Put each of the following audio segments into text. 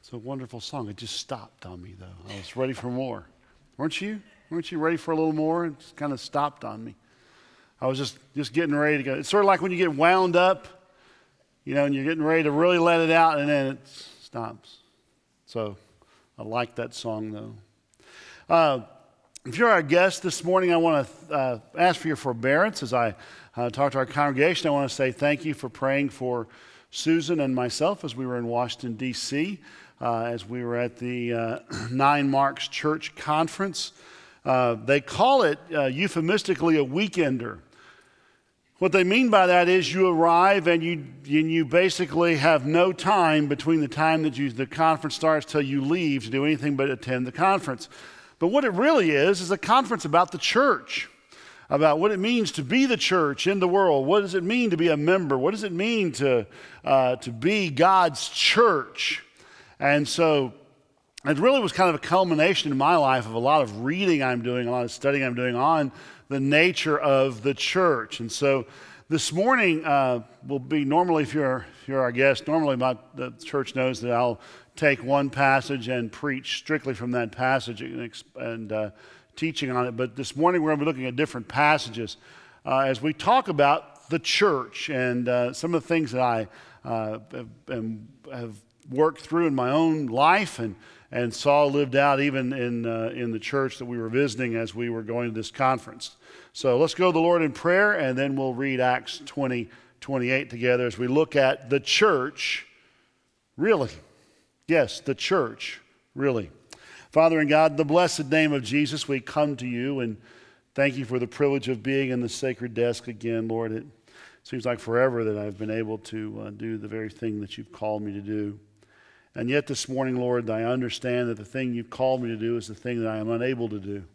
It's a wonderful song. It just stopped on me, though. I was ready for more. Weren't you? Weren't you ready for a little more? It just kind of stopped on me. I was just getting ready to go. It's sort of like when you get wound up, and you're getting ready to really let it out, and then it stops. So I like that song, though. If you're our guest this morning, I want to ask for your forbearance as I talk to our congregation. I want to say thank you for praying for Susan and myself as we were in Washington, D.C., as we were at the Nine Marks Church Conference. They call it euphemistically a weekender. What they mean by that is you arrive and you basically have no time between the time that the conference starts till you leave to do anything but attend the conference. But what it really is a conference about the church, about what it means to be the church in the world. What does it mean to be a member? What does it mean to be God's church? And so it really was kind of a culmination in my life of a lot of reading I'm doing, a lot of studying I'm doing on the nature of the church. And so this morning will be, normally if you're our guest, normally the church knows that I'll take one passage and preach strictly from that passage and teaching on it. But this morning we're going to be looking at different passages as we talk about the church and some of the things that I have worked through in my own life and saw lived out even in the church that we were visiting as we were going to this conference. So let's go to the Lord in prayer, and then we'll read Acts 20:28 together as we look at the church, really. Yes, the church, really. Father and God, in the blessed name of Jesus, we come to you and thank you for the privilege of being in the sacred desk again, Lord. It seems like forever that I've been able to do the very thing that you've called me to do. And yet this morning, Lord, I understand that the thing you've called me to do is the thing that I am unable to do.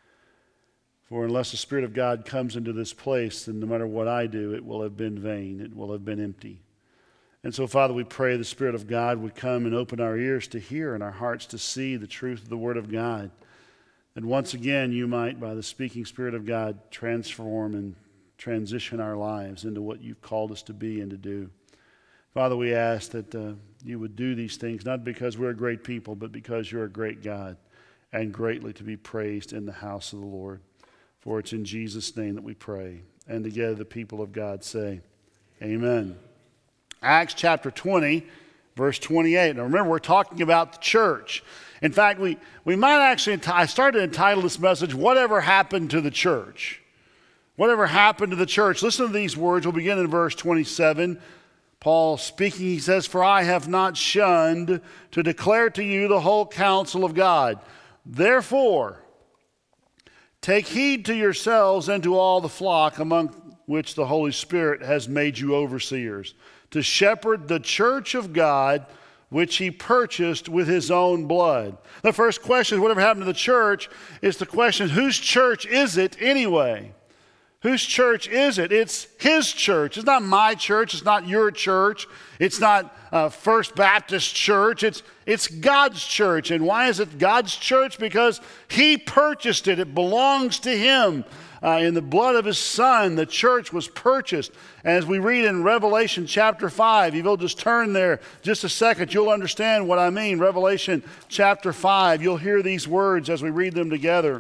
For unless the Spirit of God comes into this place, then no matter what I do, it will have been vain. It will have been empty. And so, Father, we pray the Spirit of God would come and open our ears to hear and our hearts to see the truth of the Word of God. And once again, you might, by the speaking Spirit of God, transform and transition our lives into what you've called us to be and to do. Father, we ask that you would do these things, not because we're a great people, but because you're a great God and greatly to be praised in the house of the Lord. For it's in Jesus' name that we pray. And together the people of God say, amen. Acts chapter 20, verse 28. Now remember, we're talking about the church. In fact, we might actually, I started to entitle this message, Whatever Happened to the Church? Whatever happened to the church? Listen to these words. We'll begin in verse 27. Paul speaking, he says, "For I have not shunned to declare to you the whole counsel of God. Therefore, take heed to yourselves and to all the flock among which the Holy Spirit has made you overseers, to shepherd the church of God, which he purchased with his own blood." The first question, whatever happened to the church, is the question, whose church is it anyway? Whose church is it? It's his church. It's not my church. It's not your church. It's not First Baptist Church. It's God's church. And why is it God's church? Because he purchased it. It belongs to him. In the blood of his Son, the church was purchased. And as we read in Revelation chapter 5, if you'll just turn there just a second, you'll understand what I mean. Revelation chapter 5, you'll hear these words as we read them together.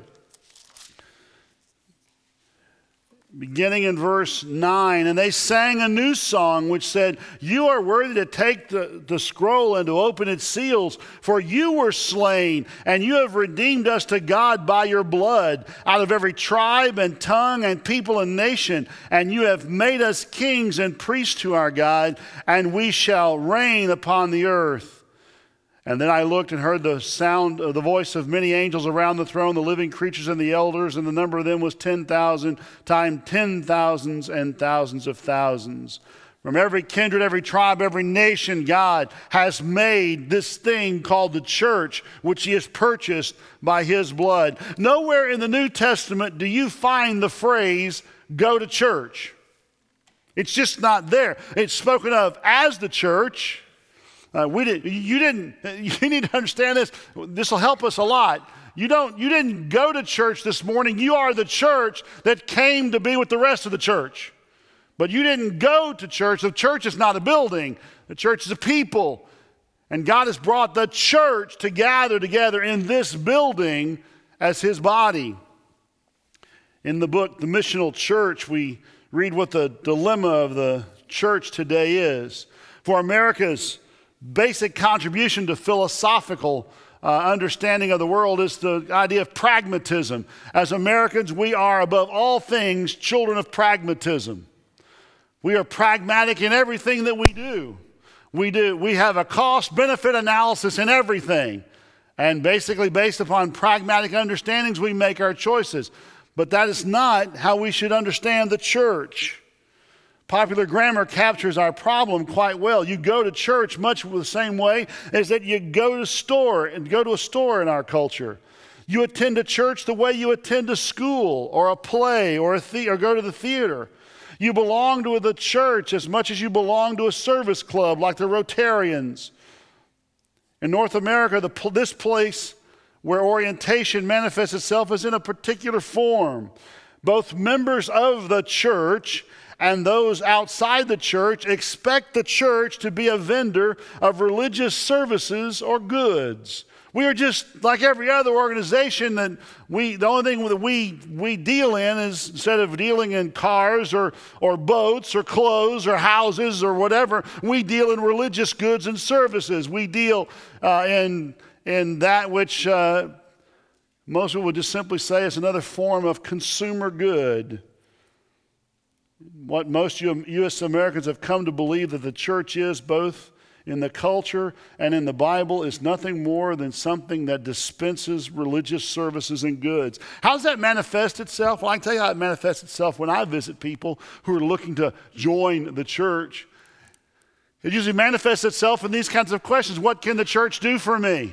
Beginning in verse 9, "And they sang a new song which said, 'You are worthy to take the scroll and to open its seals, for you were slain, and you have redeemed us to God by your blood, out of every tribe and tongue and people and nation, and you have made us kings and priests to our God, and we shall reign upon the earth.' And then I looked and heard the sound of the voice of many angels around the throne, the living creatures and the elders, and the number of them was 10,000 times 10,000s and thousands of thousands. From every kindred, every tribe, every nation, God has made this thing called the church, which he has purchased by his blood." Nowhere in the New Testament do you find the phrase, "go to church." It's just not there. It's spoken of as the church. You need to understand this. This will help us a lot. You didn't go to church this morning. You are the church that came to be with the rest of the church. But you didn't go to church. The church is not a building. The church is a people. And God has brought the church to gather together in this building as his body. In the book, The Missional Church, we read what the dilemma of the church today is. For America's basic contribution to philosophical understanding of the world is the idea of pragmatism. As Americans, we are above all things children of pragmatism. We are pragmatic in everything that we do. We have a cost-benefit analysis in everything. And basically, based upon pragmatic understandings, we make our choices. But that is not how we should understand the church. Popular grammar captures our problem quite well. You go to church much the same way as that you go to a store in our culture. You attend a church the way you attend a school or a play or or go to the theater. You belong to the church as much as you belong to a service club like the Rotarians. In North America, this place where orientation manifests itself is in a particular form. Both members of the church and those outside the church expect the church to be a vendor of religious services or goods. We are just like every other organization that the only thing that we deal in is, instead of dealing in cars or boats or clothes or houses or whatever, we deal in religious goods and services. We deal in that which most people would just simply say is another form of consumer good. What most U.S. Americans have come to believe that the church is, both in the culture and in the Bible, is nothing more than something that dispenses religious services and goods. How does that manifest itself? Well, I can tell you how it manifests itself when I visit people who are looking to join the church. It usually manifests itself in these kinds of questions. What can the church do for me?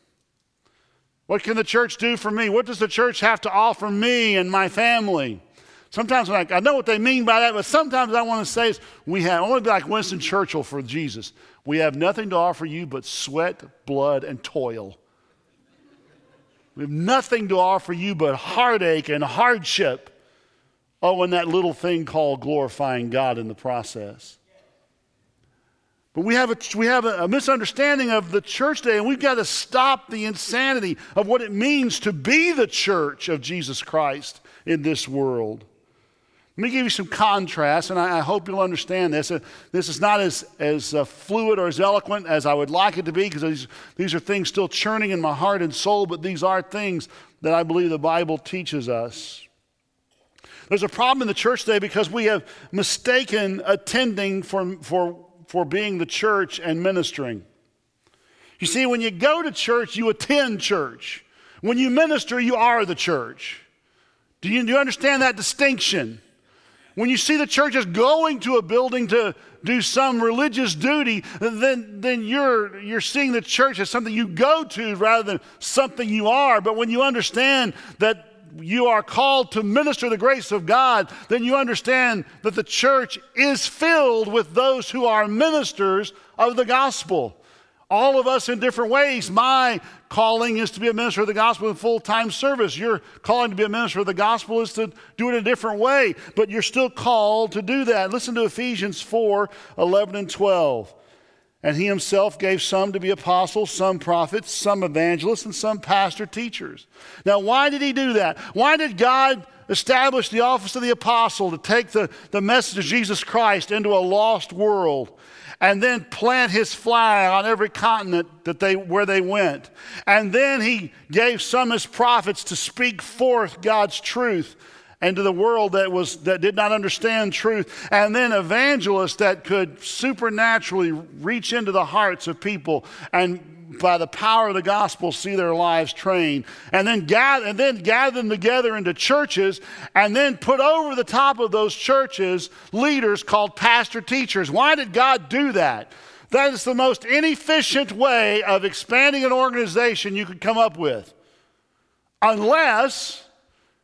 What can the church do for me? What does the church have to offer me and my family? Sometimes I know what they mean by that, but sometimes I want to say I want to be like Winston Churchill for Jesus. We have nothing to offer you but sweat, blood, and toil. We have nothing to offer you but heartache and hardship. Oh, and that little thing called glorifying God in the process. But we have a misunderstanding of the church today, and we've got to stop the insanity of what it means to be the church of Jesus Christ in this world. Let me give you some contrast, and I hope you'll understand this. This is not as fluid or as eloquent as I would like it to be, because these are things still churning in my heart and soul, but these are things that I believe the Bible teaches us. There's a problem in the church today because we have mistaken attending for being the church and ministering. You see, when you go to church, you attend church. When you minister, you are the church. Do you understand that distinction? When you see the church as going to a building to do some religious duty, then you're seeing the church as something you go to rather than something you are. But when you understand that you are called to minister the grace of God, then you understand that the church is filled with those who are ministers of the gospel. All of us in different ways. My calling is to be a minister of the gospel in full-time service. Your calling to be a minister of the gospel is to do it in a different way, but you're still called to do that. Listen to Ephesians 4:11 and 12. And he himself gave some to be apostles, some prophets, some evangelists, and some pastor teachers. Now, why did he do that? Why did God establish the office of the apostle to take the message of Jesus Christ into a lost world? And then plant his flag on every continent where they went. And then he gave some as prophets to speak forth God's truth and to the world that did not understand truth. And then evangelists that could supernaturally reach into the hearts of people and by the power of the gospel see their lives trained. And then gather them together into churches, and then put over the top of those churches leaders called pastor teachers. Why did God do that? That is the most inefficient way of expanding an organization you could come up with. Unless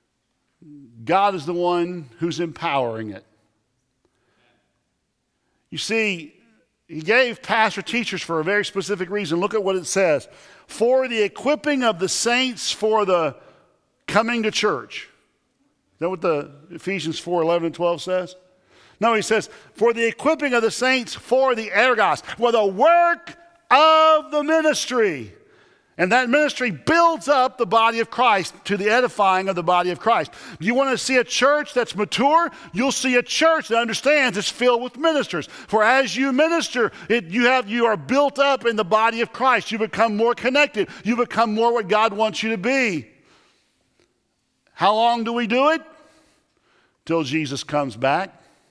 God is the one who's empowering it. You see, he gave pastor teachers for a very specific reason. Look at what it says. For the equipping of the saints for the coming to church. Is that what the Ephesians 4:11 and 12 says? No, he says, for the equipping of the saints for the ergos, for the work of the ministry. And that ministry builds up the body of Christ to the edifying of the body of Christ. You want to see a church that's mature? You'll see a church that understands it's filled with ministers. For as you minister, you are built up in the body of Christ. You become more connected. You become more what God wants you to be. How long do we do it? Till Jesus comes back.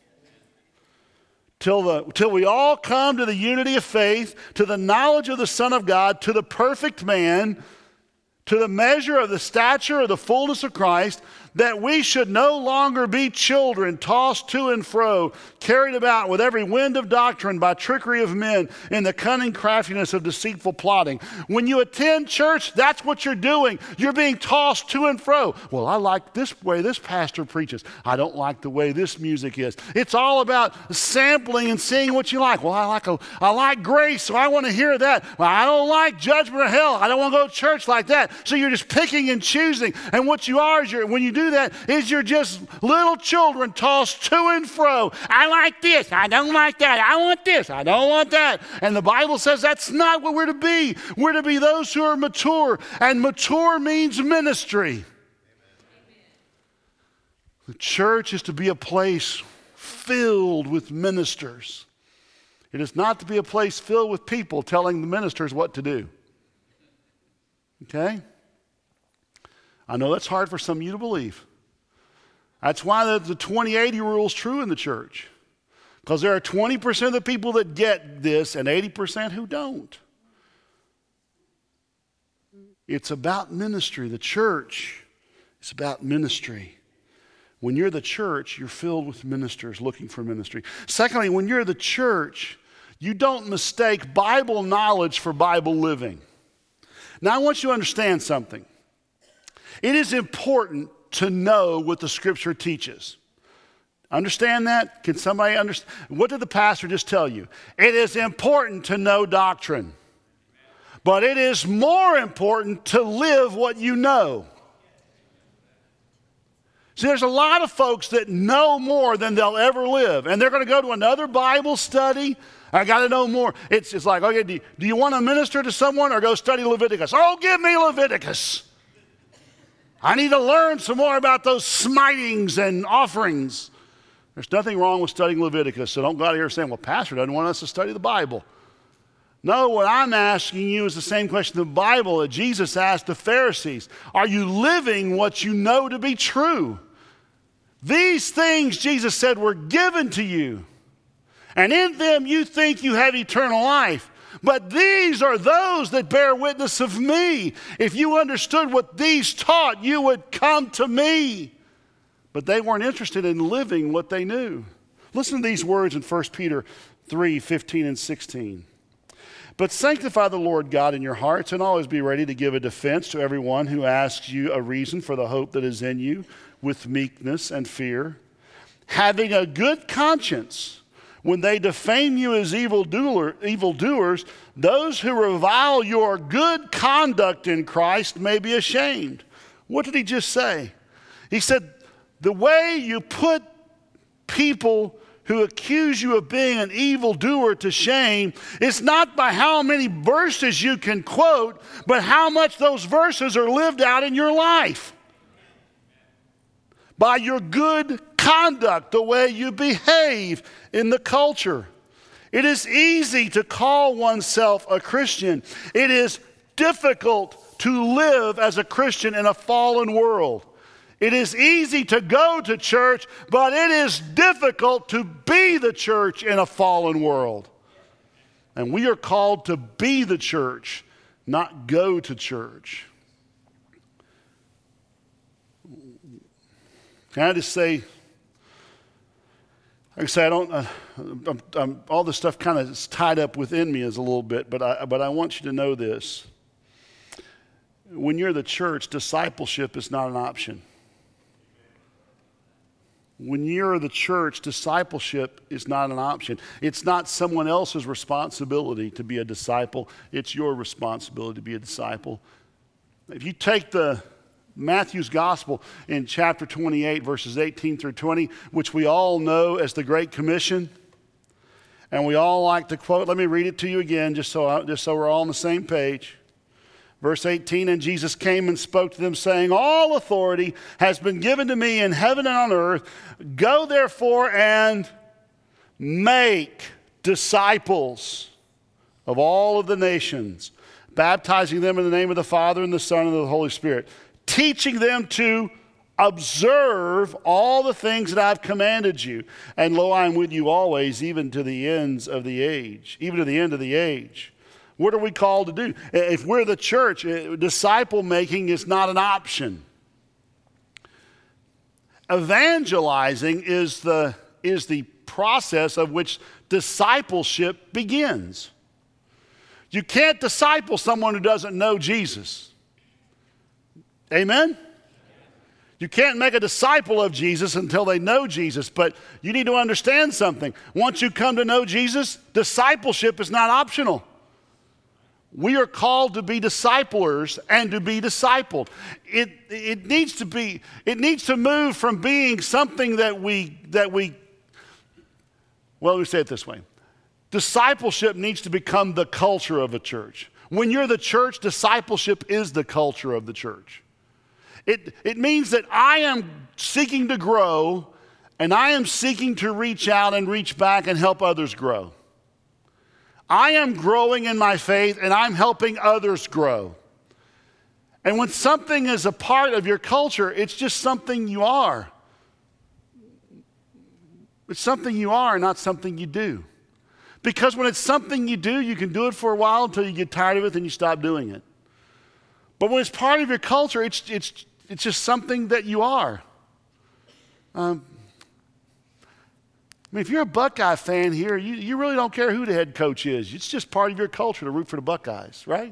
Till we all come to the unity of faith, to the knowledge of the Son of God, to the perfect man, to the measure of the stature of the fullness of Christ, that we should no longer be children tossed to and fro, carried about with every wind of doctrine by trickery of men in the cunning craftiness of deceitful plotting. When you attend church, that's what you're doing. You're being tossed to and fro. Well, I like this way this pastor preaches. I don't like the way this music is. It's all about sampling and seeing what you like. Well, I like grace, so I want to hear that. Well, I don't like judgment or hell. I don't want to go to church like that. So you're just picking and choosing. And what you are is when you do that is you're just little children tossed to and fro. I like this. I don't like that. I want this. I don't want that. And the Bible says that's not what we're to be. We're to be those who are mature. And mature means ministry. Amen. The church is to be a place filled with ministers. It is not to be a place filled with people telling the ministers what to do. Okay? I know that's hard for some of you to believe. That's why the 20-80 rule is true in the church. Because there are 20% of the people that get this and 80% who don't. It's about ministry. The church is about ministry. When you're the church, you're filled with ministers looking for ministry. Secondly, when you're the church, you don't mistake Bible knowledge for Bible living. Now, I want you to understand something. It is important to know what the Scripture teaches. Understand that? Can somebody understand? What did the pastor just tell you? It is important to know doctrine. But it is more important to live what you know. See, there's a lot of folks that know more than they'll ever live. And they're going to go to another Bible study. I got to know more. It's like, okay, do you want to minister to someone or go study Leviticus? Oh, give me Leviticus. I need to learn some more about those smitings and offerings. There's nothing wrong with studying Leviticus, so don't go out here saying, well, pastor doesn't want us to study the Bible. No, what I'm asking you is the same question in the Bible that Jesus asked the Pharisees. Are you living what you know to be true? These things, Jesus said, were given to you, and in them you think you have eternal life. But these are those that bear witness of me. If you understood what these taught, you would come to me. But they weren't interested in living what they knew. Listen to these words in 1 Peter 3:15 and 16. But sanctify the Lord God in your hearts, and always be ready to give a defense to everyone who asks you a reason for the hope that is in you, with meekness and fear, having a good conscience. When they defame you as evildoers, those who revile your good conduct in Christ may be ashamed. What did he just say? He said, the way you put people who accuse you of being an evildoer to shame is not by how many verses you can quote, but how much those verses are lived out in your life. By your good conduct, the way you behave in the culture. It is easy to call oneself a Christian. It is difficult to live as a Christian in a fallen world. It is easy to go to church, but it is difficult to be the church in a fallen world. And we are called to be the church, not go to church. Can I just say, like I say, all this stuff kind of is tied up within me as a little bit, but I want you to know this. When you're the church, discipleship is not an option. When you're the church, discipleship is not an option. It's not someone else's responsibility to be a disciple. It's your responsibility to be a disciple. If you take the Matthew's Gospel in chapter 28, verses 18 through 20, which we all know as the Great Commission, And we all like to quote. Let me read it to you again just so we're all on the same page. Verse 18, and Jesus came and spoke to them, saying, all authority has been given to me in heaven and on earth. Go therefore and make disciples of all of the nations, baptizing them in the name of the Father and the Son and the Holy Spirit, teaching them to observe all the things that I've commanded you. And lo, I am with you always, even to the ends of the age, even to the end of the age. What are we called to do? If we're the church, disciple making is not an option. Evangelizing is the process of which discipleship begins. You can't disciple someone who doesn't know Jesus. Amen? You can't make a disciple of Jesus until they know Jesus, but you need to understand something. Once you come to know Jesus, discipleship is not optional. We are called to be disciplers and to be discipled. It needs to move from being something that we well, let me say it this way. Discipleship needs to become the culture of a church. When you're the church, discipleship is the culture of the church. It means that I am seeking to grow, and I am seeking to reach out and reach back and help others grow. I am growing in my faith, and I'm helping others grow. And when something is a part of your culture, it's just something you are. It's something you are, not something you do. Because when it's something you do, you can do it for a while until you get tired of it and you stop doing it. But when it's part of your culture, it's just something that you are. I mean, if you're a Buckeye fan here, you really don't care who the head coach is. It's just part of your culture to root for the Buckeyes, right?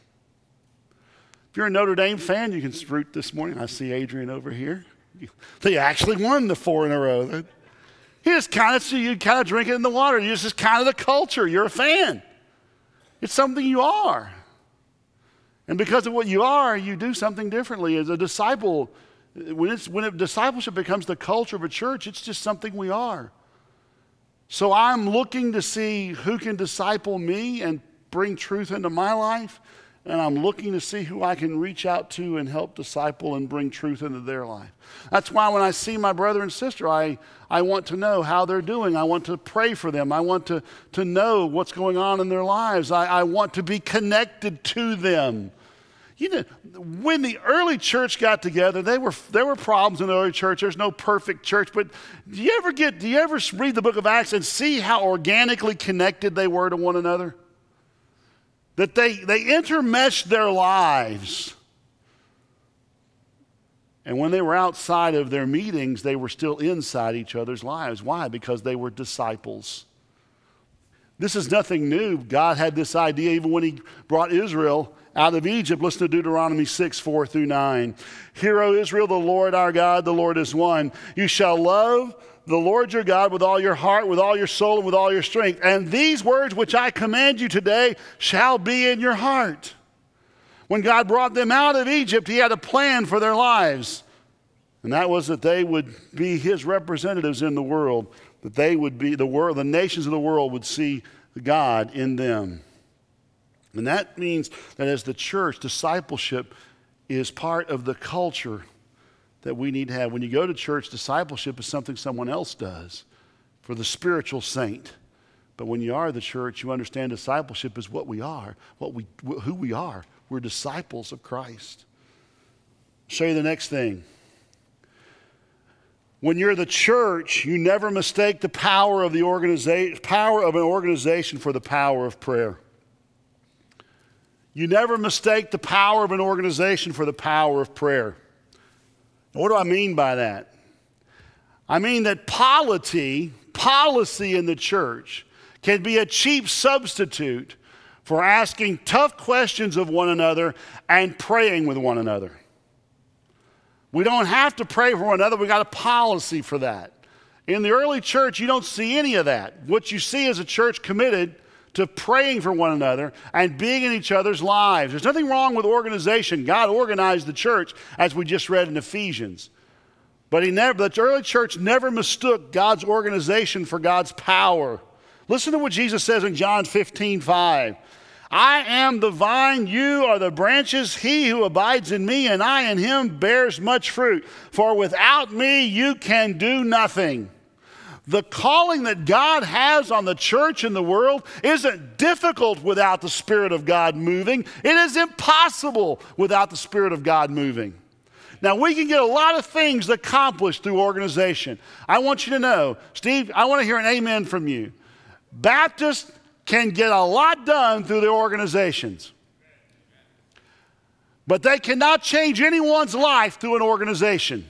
If you're a Notre Dame fan, you can root this morning. I see Adrian over here. They actually won the 4 in a row. You kind of drink it in the water. It's just kind of the culture. You're a fan. It's something you are. And because of what you are, you do something differently. As a disciple, when discipleship becomes the culture of a church, it's just something we are. So I'm looking to see who can disciple me and bring truth into my life, and I'm looking to see who I can reach out to and help disciple and bring truth into their life. That's why when I see my brother and sister, I want to know how they're doing. I want to pray for them. I want to know what's going on in their lives. I want to be connected to them. You know, when the early church got together, there were problems in the early church. There's no perfect church, but do you ever read the book of Acts and see how organically connected they were to one another? That they intermeshed their lives. And when they were outside of their meetings, they were still inside each other's lives. Why? Because they were disciples. This is nothing new. God had this idea even when he brought Israel out of Egypt. Listen to Deuteronomy 6:4-9. Hear, O Israel, the Lord our God, the Lord is one. You shall love the Lord your God with all your heart, with all your soul, and with all your strength. And these words which I command you today shall be in your heart. When God brought them out of Egypt, he had a plan for their lives. And that was that they would be his representatives in the world, that they would be the nations of the world would see God in them. And that means that as the church, discipleship is part of the culture that we need to have. When you go to church, discipleship is something someone else does for the spiritual saint. But when you are the church, you understand discipleship is what we are, who we are. We're disciples of Christ. I'll show you the next thing. When you're the church, you never mistake the power of an organization for the power of prayer. You never mistake the power of an organization for the power of prayer. What do I mean by that? I mean that policy in the church can be a cheap substitute for asking tough questions of one another and praying with one another. We don't have to pray for one another. We got a policy for that. In the early church, you don't see any of that. What you see is a church committed to praying for one another and being in each other's lives. There's nothing wrong with organization. God organized the church, as we just read in Ephesians. But the early church never mistook God's organization for God's power. Listen to what Jesus says in John 15:5. I am the vine, you are the branches. He who abides in me and I in him bears much fruit. For without me you can do nothing. The calling that God has on the church and the world isn't difficult without the Spirit of God moving. It is impossible without the Spirit of God moving. Now, we can get a lot of things accomplished through organization. I want you to know, Steve, I want to hear an amen from you. Baptists can get a lot done through their organizations. But they cannot change anyone's life through an organization.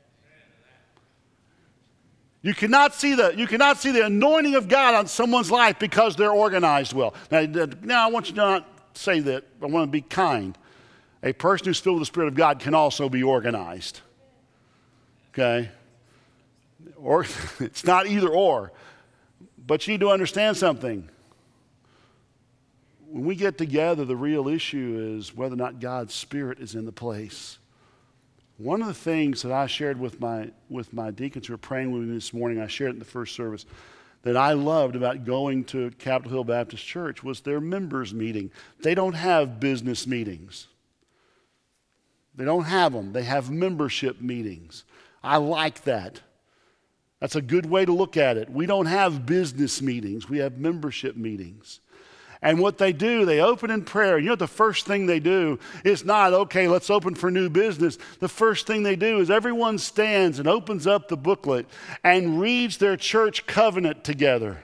You cannot see the anointing of God on someone's life because they're organized well. Now I want you to not say that. I want to be kind. A person who's filled with the Spirit of God can also be organized. Okay? Or it's not either or. But you need to understand something. When we get together, the real issue is whether or not God's Spirit is in the place. One of the things that I shared with my deacons who were praying with me this morning, I shared it in the first service, that I loved about going to Capitol Hill Baptist Church was their members meeting. They don't have business meetings. They don't have them. They have membership meetings. I like that. That's a good way to look at it. We don't have business meetings. We have membership meetings. And what they do, they open in prayer. You know what the first thing they do is not, okay, let's open for new business. The first thing they do is everyone stands and opens up the booklet and reads their church covenant together.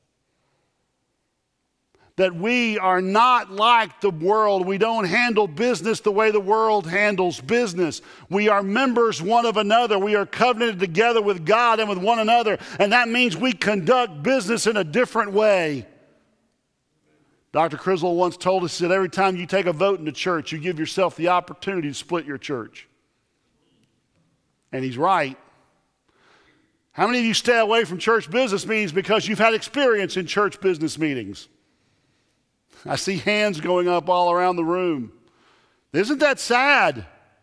That we are not like the world. We don't handle business the way the world handles business. We are members one of another. We are covenanted together with God and with one another. And that means we conduct business in a different way. Dr. Criswell once told us that every time you take a vote in the church, you give yourself the opportunity to split your church. And he's right. How many of you stay away from church business meetings because you've had experience in church business meetings? I see hands going up all around the room. Isn't that sad?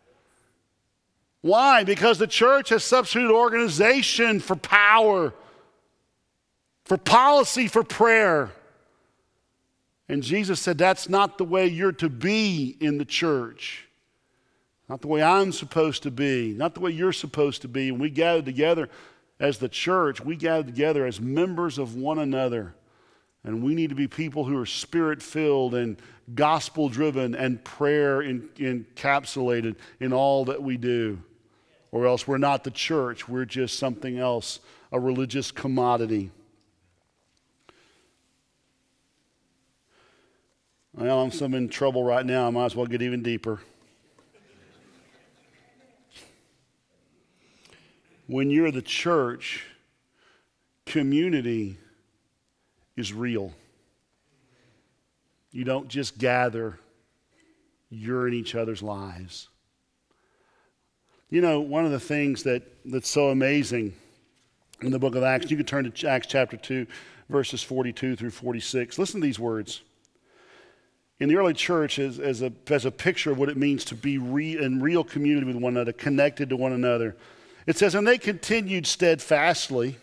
Why? Because the church has substituted organization for power, for policy, for prayer. And Jesus said, that's not the way you're to be in the church. Not the way I'm supposed to be. Not the way you're supposed to be. And we gather together as the church. We gather together as members of one another. And we need to be people who are Spirit-filled and gospel-driven and prayer encapsulated in all that we do. Or else we're not the church. We're just something else, a religious commodity. Well, I'm in trouble right now. I might as well get even deeper. When you're the church, community is real. You don't just gather, you're in each other's lives. You know, one of the things that's so amazing in the book of Acts, you can turn to Acts chapter 2, verses 42 through 46. Listen to these words. In the early church, as a picture of what it means to be in real community with one another, connected to one another, it says, and they continued steadfastly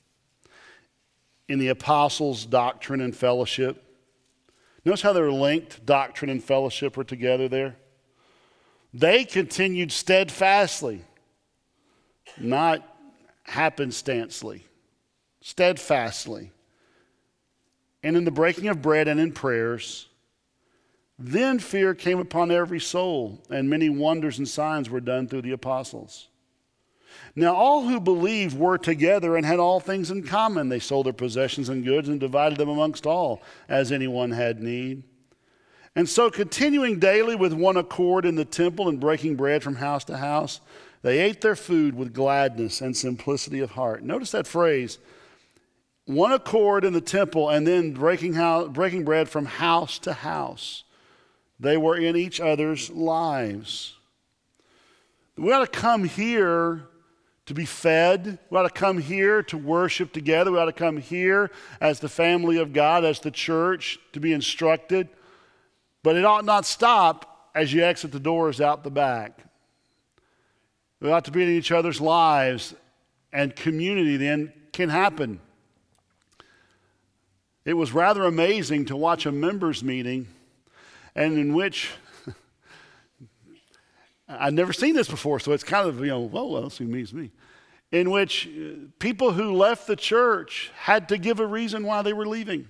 in the apostles' doctrine and fellowship. Notice how they're linked, doctrine and fellowship are together there. They continued steadfastly, not happenstancely, steadfastly. And in the breaking of bread and in prayers. Then fear came upon every soul, and many wonders and signs were done through the apostles. Now all who believed were together and had all things in common. They sold their possessions and goods and divided them amongst all, as anyone had need. And so continuing daily with one accord in the temple and breaking bread from house to house, they ate their food with gladness and simplicity of heart. Notice that phrase, one accord in the temple and then breaking bread from house to house. They were in each other's lives. We ought to come here to be fed. We ought to come here to worship together. We ought to come here as the family of God, as the church, to be instructed. But it ought not stop as you exit the doors out the back. We ought to be in each other's lives, and community then can happen. It was rather amazing to watch a members meeting and in which I'd never seen this before, so it's kind of, well, let's see, it's me. In which people who left the church had to give a reason why they were leaving.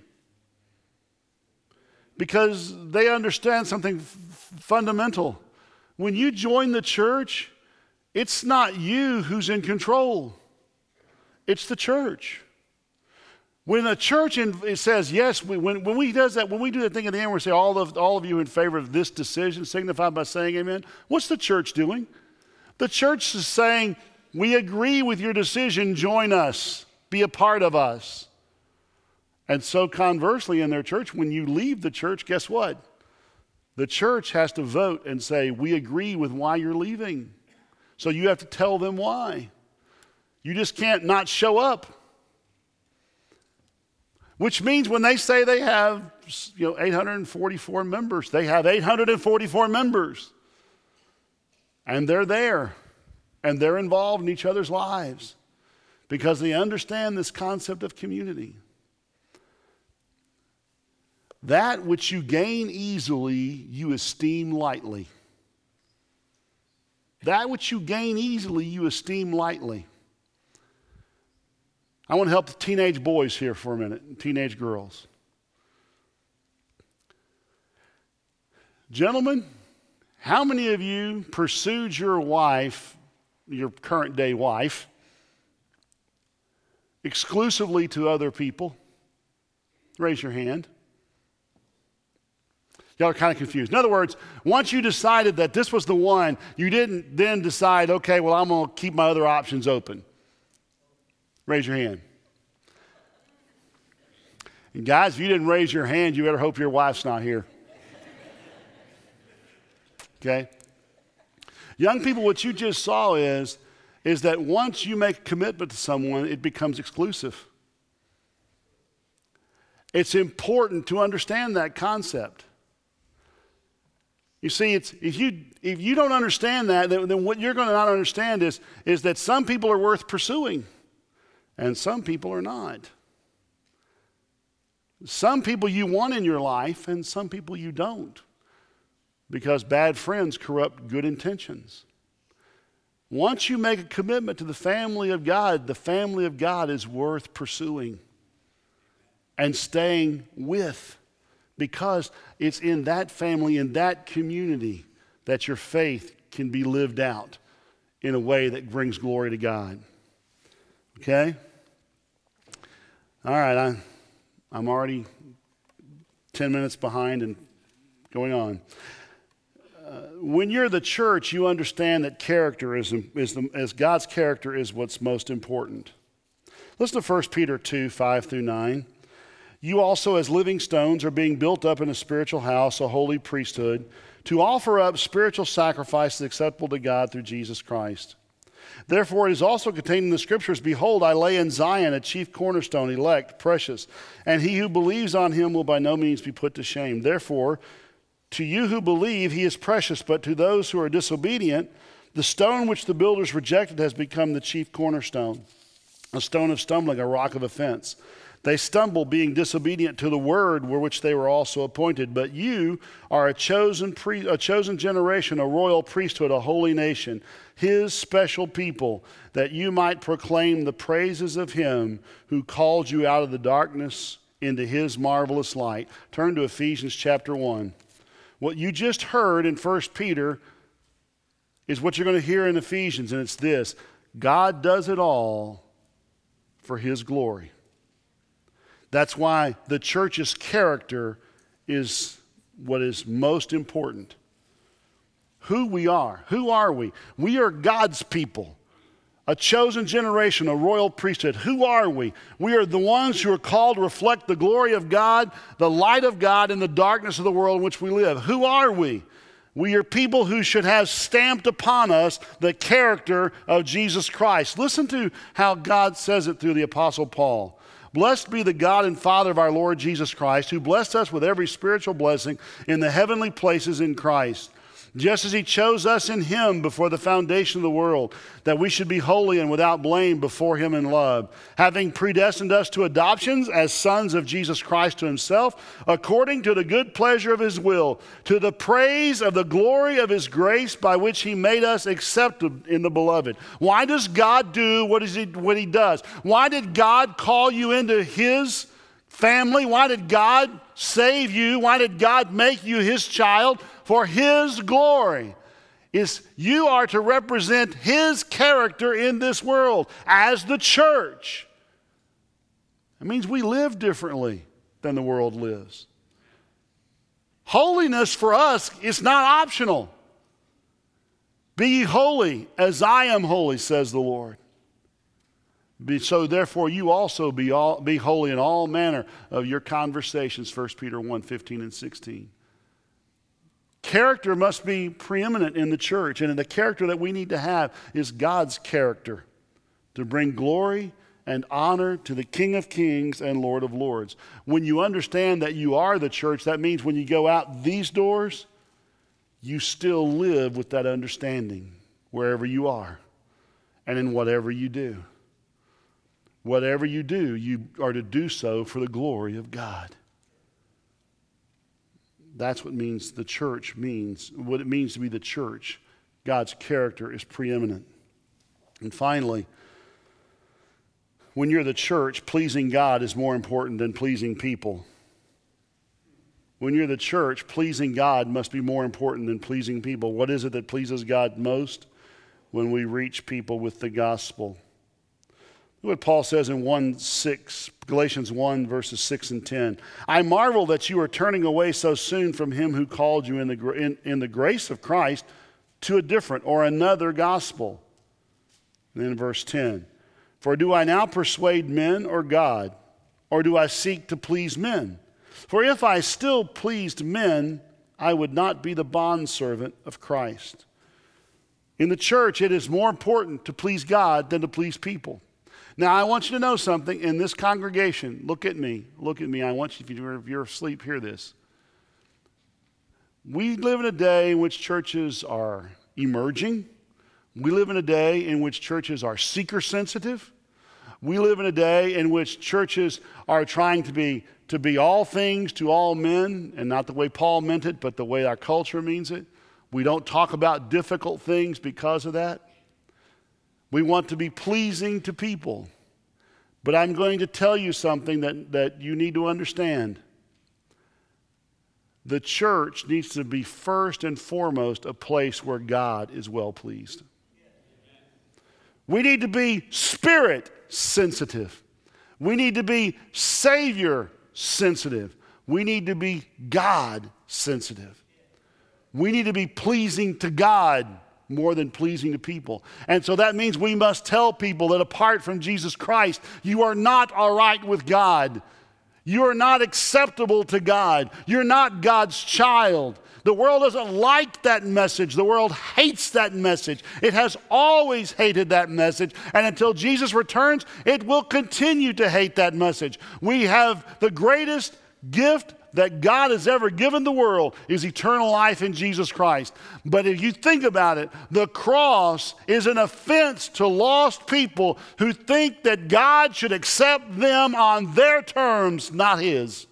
Because they understand something fundamental. When you join the church, it's not you who's in control. It's the church. When a church it says yes, when we do that thing at the end where we say all of you in favor of this decision, signified by saying amen, what's the church doing? The church is saying, we agree with your decision, join us, be a part of us. And so conversely in their church, when you leave the church, guess what? The church has to vote and say, we agree with why you're leaving. So you have to tell them why. You just can't not show up. Which means when they say they have 844 members, they have 844 members. And they're there. And they're involved in each other's lives because they understand this concept of community. That which you gain easily, you esteem lightly. That which you gain easily, you esteem lightly. I want to help the teenage boys here for a minute, teenage girls. Gentlemen, how many of you pursued your wife, your current day wife, exclusively to other people? Raise your hand. Y'all are kind of confused. In other words, once you decided that this was the one, you didn't then decide, okay, well, I'm going to keep my other options open. Raise your hand. And guys, if you didn't raise your hand, you better hope your wife's not here. Okay? Young people, what you just saw is that once you make a commitment to someone, it becomes exclusive. It's important to understand that concept. You see, if you don't understand that, then what you're going to not understand is that some people are worth pursuing and some people are not. Some people you want in your life and some people you don't, because bad friends corrupt good intentions. Once you make a commitment to the family of God is worth pursuing and staying with, because it's in that family, in that community, that your faith can be lived out in a way that brings glory to God. Okay? All right, I'm already 10 minutes behind and going on. When you're the church, you understand that character as God's character is what's most important. Listen to 1 Peter 2, 5 through 9. You also, as living stones, are being built up in a spiritual house, a holy priesthood, to offer up spiritual sacrifices acceptable to God through Jesus Christ. Therefore, it is also contained in the Scriptures, behold, I lay in Zion a chief cornerstone, elect, precious, and he who believes on him will by no means be put to shame. Therefore, to you who believe, he is precious, but to those who are disobedient, the stone which the builders rejected has become the chief cornerstone, a stone of stumbling, a rock of offense. They stumble, being disobedient to the word where which they were also appointed. But you are a chosen generation, a royal priesthood, a holy nation, his special people, that you might proclaim the praises of him who called you out of the darkness into his marvelous light. Turn to Ephesians chapter 1. What you just heard in 1 Peter is what you're going to hear in Ephesians, and it's this: God does it all for his glory. That's why the church's character is what is most important. Who we are. Who are we? We are God's people, a chosen generation, a royal priesthood. Who are we? We are the ones who are called to reflect the glory of God, the light of God in the darkness of the world in which we live. Who are we? We are people who should have stamped upon us the character of Jesus Christ. Listen to how God says it through the Apostle Paul. Blessed be the God and Father of our Lord Jesus Christ, who blessed us with every spiritual blessing in the heavenly places in Christ, just as he chose us in him before the foundation of the world, that we should be holy and without blame before him in love, having predestined us to adoptions as sons of Jesus Christ to himself, according to the good pleasure of his will, to the praise of the glory of his grace, by which he made us accepted in the beloved. Why does God do what he does? Why did God call you into his family? Why did God save you? Why did God make you his child? For his glory. You are to represent his character in this world as the church. It means we live differently than the world lives. Holiness for us is not optional. Be ye holy as I am holy, says the Lord. So therefore you also be holy in all manner of your conversations, 1 Peter 1:15 and 16. Character must be preeminent in the church, and the character that we need to have is God's character to bring glory and honor to the King of Kings and Lord of Lords. When you understand that you are the church, that means when you go out these doors, you still live with that understanding wherever you are and in whatever you do. Whatever you do, you are to do so for the glory of God. That's what means the church means, what it means to be the church. God's character is preeminent. And finally, when you're the church, pleasing God is more important than pleasing people. When you're the church, pleasing God must be more important than pleasing people. What is it that pleases God most? When we reach people with the gospel. Look what Paul says in Galatians 1, verses 6 and 10. I marvel that you are turning away so soon from him who called you in the grace of Christ to a different or another gospel. And then verse 10. For do I now persuade men or God, or do I seek to please men? For if I still pleased men, I would not be the bondservant of Christ. In the church, it is more important to please God than to please people. Now, I want you to know something. In this congregation, look at me. I want you, if you're asleep, hear this. We live in a day in which churches are emerging. We live in a day in which churches are seeker-sensitive. We live in a day in which churches are trying to be all things to all men, and not the way Paul meant it, but the way our culture means it. We don't talk about difficult things because of that. We want to be pleasing to people. But I'm going to tell you something that you need to understand. The church needs to be first and foremost a place where God is well pleased. We need to be spirit sensitive. We need to be Savior sensitive. We need to be God sensitive. We need to be pleasing to God more than pleasing to people. And so that means we must tell people that apart from Jesus Christ, you are not all right with God. You are not acceptable to God. You're not God's child. The world doesn't like that message. The world hates that message. It has always hated that message. And until Jesus returns, it will continue to hate that message. We have the greatest gift that God has ever given the world is eternal life in Jesus Christ. But if you think about it, the cross is an offense to lost people who think that God should accept them on their terms, not his.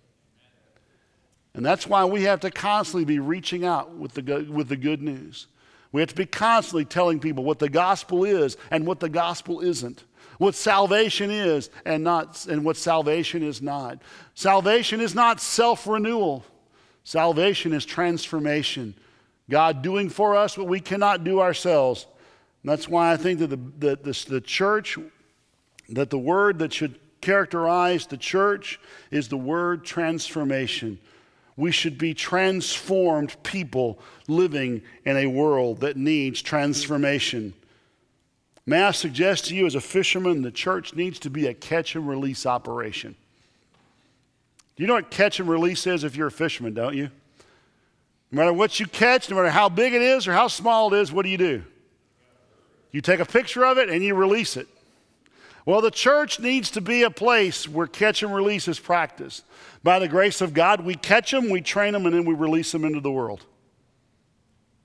And that's why we have to constantly be reaching out with the good news. We have to be constantly telling people what the gospel is and what the gospel isn't. What salvation is and what salvation is not. Salvation is not self-renewal. Salvation is transformation. God doing for us what we cannot do ourselves. And that's why I think that the church, that the word that should characterize the church is the word transformation. We should be transformed people living in a world that needs transformation. May I suggest to you as a fisherman, the church needs to be a catch and release operation. Do you know what catch and release is if you're a fisherman, don't you? No matter what you catch, no matter how big it is or how small it is, what do? You take a picture of it and you release it. Well, the church needs to be a place where catch and release is practiced. By the grace of God, we catch them, we train them, and then we release them into the world.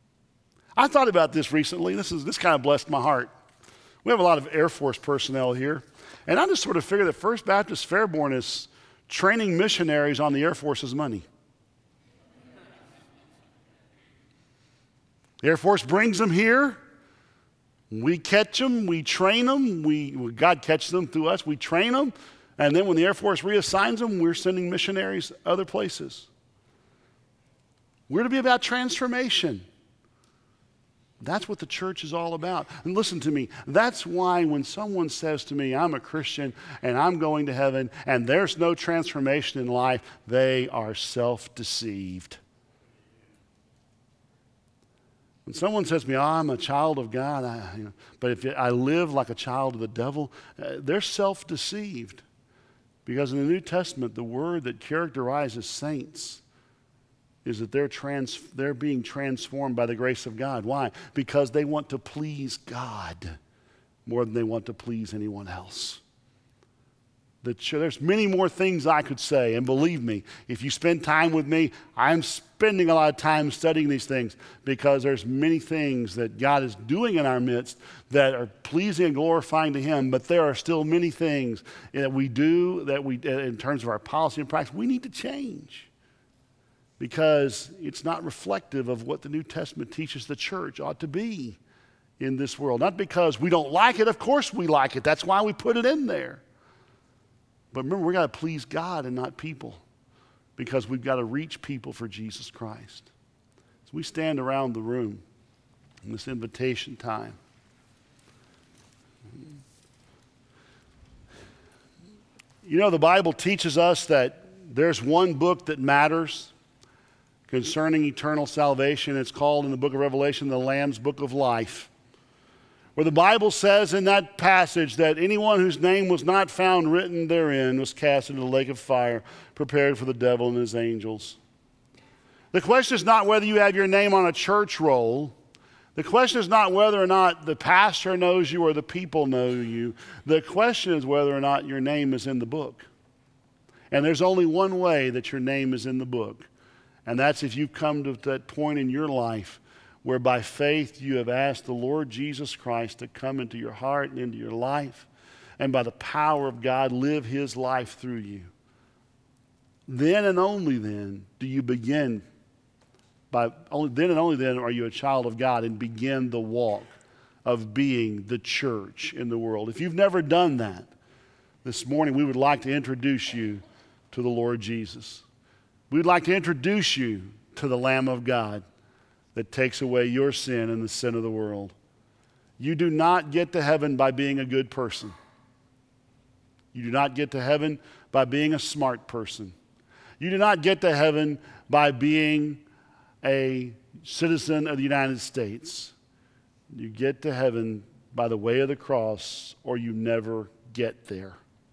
I thought about this recently. This kind of blessed my heart. We have a lot of Air Force personnel here, and I just sort of figured that First Baptist Fairborn is training missionaries on the Air Force's money. The Air Force brings them here. We catch them, we train them, God catches them through us, we train them, and then when the Air Force reassigns them, we're sending missionaries other places. We're to be about transformation. That's what the church is all about. And listen to me, that's why when someone says to me, I'm a Christian and I'm going to heaven and there's no transformation in life, they are self-deceived. When someone says to me, I'm a child of God, but if I live like a child of the devil, they're self-deceived. Because in the New Testament, the word that characterizes saints is that they're being transformed by the grace of God. Why? Because they want to please God more than they want to please anyone else. There's many more things I could say, and believe me, if you spend time with me, I'm spending a lot of time studying these things because there's many things that God is doing in our midst that are pleasing and glorifying to Him, but there are still many things that we do in terms of our policy and practice, we need to change because it's not reflective of what the New Testament teaches the church ought to be in this world. Not because we don't like it, of course we like it, that's why we put it in there. But remember, we've got to please God and not people because we've got to reach people for Jesus Christ. So we stand around the room in this invitation time. You know, the Bible teaches us that there's one book that matters concerning eternal salvation. It's called in the book of Revelation, the Lamb's Book of Life, where the Bible says in that passage that anyone whose name was not found written therein was cast into the lake of fire, prepared for the devil and his angels. The question is not whether you have your name on a church roll. The question is not whether or not the pastor knows you or the people know you. The question is whether or not your name is in the book. And there's only one way that your name is in the book, and that's if you've come to that point in your life where by faith you have asked the Lord Jesus Christ to come into your heart and into your life, and by the power of God live His life through you. Then and only then do you begin, then and only then are you a child of God and begin the walk of being the church in the world. If you've never done that, this morning we would like to introduce you to the Lord Jesus. We'd like to introduce you to the Lamb of God that takes away your sin and the sin of the world. You do not get to heaven by being a good person. You do not get to heaven by being a smart person. You do not get to heaven by being a citizen of the United States. You get to heaven by the way of the cross, or you never get there.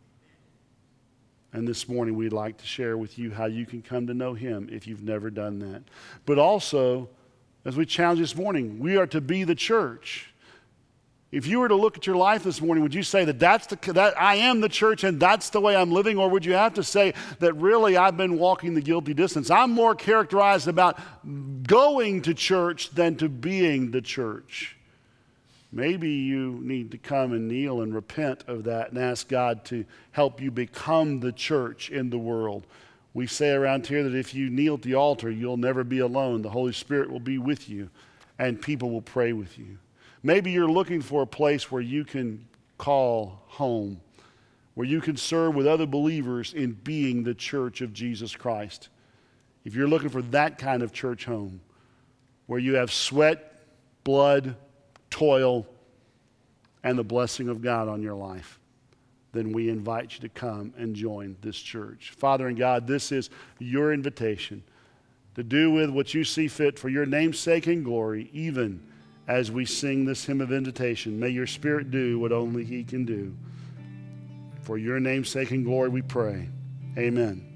And this morning we'd like to share with you how you can come to know Him if you've never done that. But also, as we challenge this morning, we are to be the church. If you were to look at your life this morning, would you say that I am the church and that's the way I'm living? Or would you have to say that really I've been walking the guilty distance? I'm more characterized about going to church than to being the church. Maybe you need to come and kneel and repent of that and ask God to help you become the church in the world. We say around here that if you kneel at the altar, you'll never be alone. The Holy Spirit will be with you, and people will pray with you. Maybe you're looking for a place where you can call home, where you can serve with other believers in being the church of Jesus Christ. If you're looking for that kind of church home, where you have sweat, blood, toil, and the blessing of God on your life, then we invite you to come and join this church. Father and God, this is your invitation to do with what you see fit for your name's sake and glory, even as we sing this hymn of invitation. May your Spirit do what only He can do. For your name's sake and glory we pray. Amen.